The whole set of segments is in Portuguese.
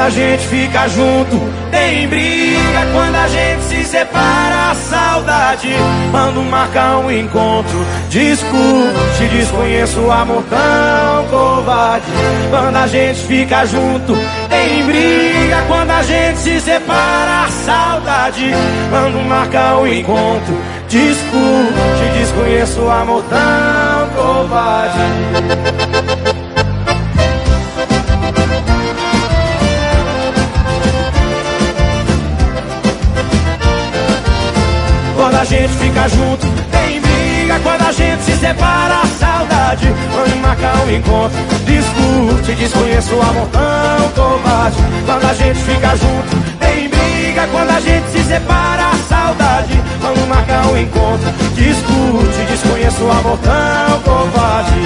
a gente fica junto, tem briga. Quando a gente se separa, a saudade. Mando marcar um encontro, discute, desconheço o amor tão covarde. Quando a gente fica junto, tem briga. Quando a gente se separa, a saudade. Mando marcar um encontro, discute, desconheço o amor tão covarde. Quando a gente fica junto, tem briga. Quando a gente se separa, a saudade. Vamos marcar um encontro, discute, desconheço o amor tão covarde. Quando a gente fica junto, tem briga. Quando a gente se separa, a saudade. Vamos marcar um encontro, discute, desconheço o amor tão covarde.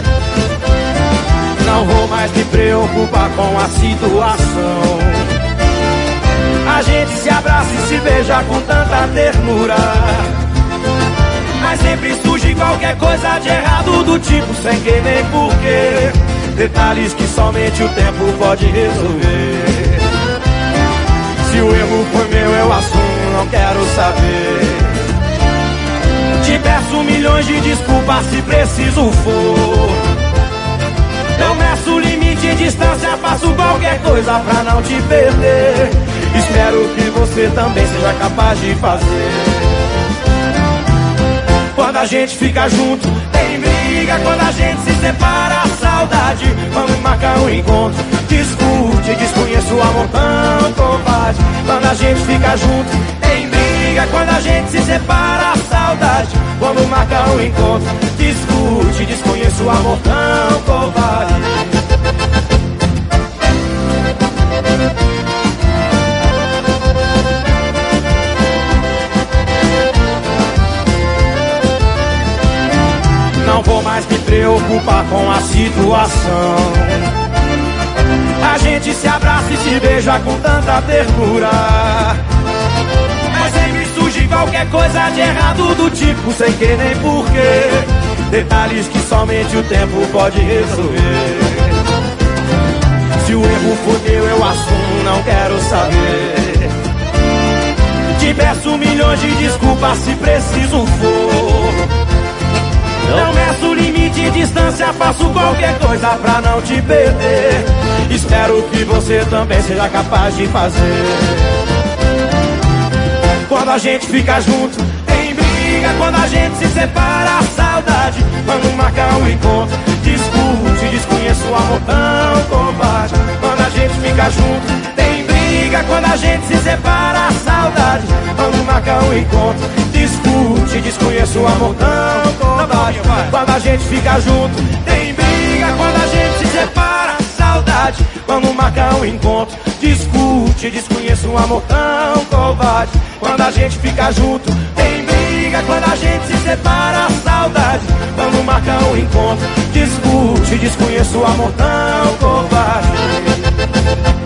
Não vou mais me preocupar com a situação. A gente se abraça e se beija com tanta ternura, mas sempre surge qualquer coisa de errado, do tipo sem que nem porquê. Detalhes que somente o tempo pode resolver. Se o erro foi meu, eu assumo, não quero saber. Te peço milhões de desculpas se preciso for. Eu meço limite e distância, faço qualquer coisa pra não te perder. Espero que você também seja capaz de fazer. Quando a gente fica junto, tem briga. Quando a gente se separa, a saudade. Vamos marcar um encontro, discute, desconheço o amor tão covarde. Quando a gente fica junto, tem briga. Quando a gente se separa, a saudade. Vamos marcar um encontro, discute, desconheço o amor tão covarde. Não vou mais me preocupar com a situação. A gente se abraça e se beija com tanta ternura, mas sempre surge qualquer coisa de errado, do tipo sem que nem porquê. Detalhes que somente o tempo pode resolver. Se o erro for meu, eu assumo, não quero saber. Te peço milhões de desculpas se preciso for. Não meço limite e distância, faço qualquer coisa pra não te perder. Espero que você também seja capaz de fazer. Quando a gente fica junto, tem briga. Quando a gente se separa, a saudade. Vamos marcar um encontro, discute, desconheço o amor tão covarde. Quando a gente fica junto, tem briga. Quando a gente se separa, a saudade. Vamos marcar um encontro, discute, desconheço o amor tão covarde. Quando a gente fica junto, tem briga. Quando a gente se separa, saudade. Vamos marcar um encontro, discute, desconheço um amor tão covarde. Quando a gente fica junto, tem briga. Quando a gente se separa, saudade. Vamos marcar um encontro, discute, desconheço o amor tão covarde.